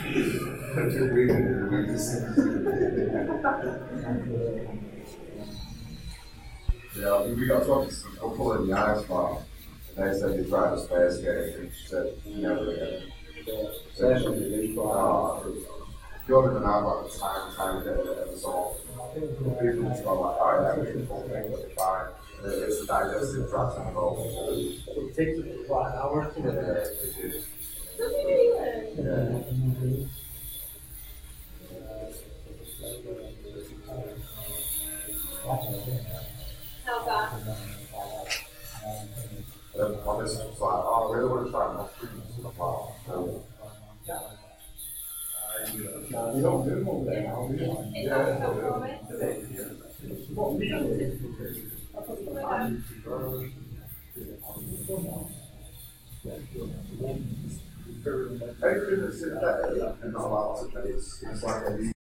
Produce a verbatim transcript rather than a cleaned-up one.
Yeah, we got talking to some people in the ice farm, and they said they tried this fast game, and she said never again. So she, uh, you don't even know about the time, time that it was all. People just go like, all right, that was the whole thing, but fine. It's a digestive tract and all. It takes about an hour to Yeah, it is. Yeah. How fast? And on this side, oh, I really want to try more treatments in a while. So, No, we don't do them over there now. We don't. It's not so common. Well, we don't. I couldn't sit that and not allow to it's, it's like a